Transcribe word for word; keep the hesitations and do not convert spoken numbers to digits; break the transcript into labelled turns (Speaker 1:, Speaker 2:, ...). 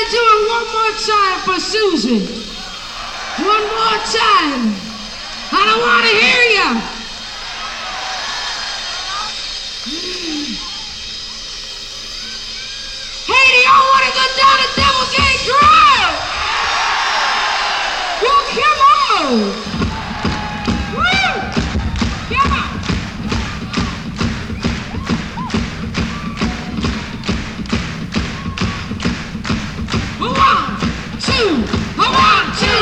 Speaker 1: do it one more time for Susan. One more time. I don't want to hear you. Hey, do y'all want to go down to Devil Gate Drive? Well, come on.